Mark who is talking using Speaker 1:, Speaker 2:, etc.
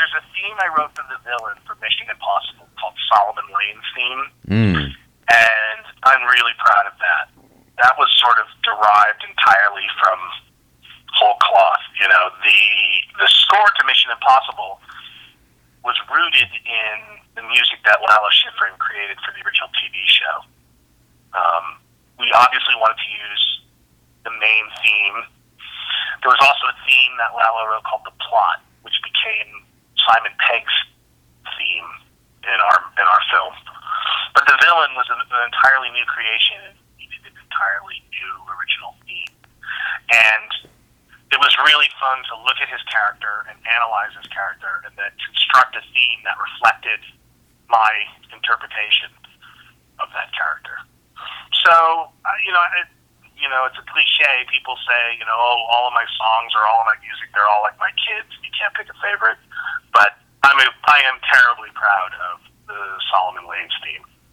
Speaker 1: there's a theme I wrote for the villain for Mission Impossible called Solomon Lane's theme, and I'm really proud of that. That was sort of derived entirely from whole cloth. You know, the score to Mission Impossible was rooted in the music that Lalo Schifrin created for the original TV show. We obviously wanted to use the main theme. There was also a theme that Lalo wrote called The Plot, which became Simon Pegg's theme in our film. But the villain was an entirely new creation. He needed an entirely new original theme. And it was really fun to look at his character and analyze his character and then construct a theme that reflected my interpretation of that character. So, it's a cliche. People say, oh, all of my songs or all of my music, they're all like my kids. You can't pick a favorite. But I am terribly proud of the Solomon Lane's theme.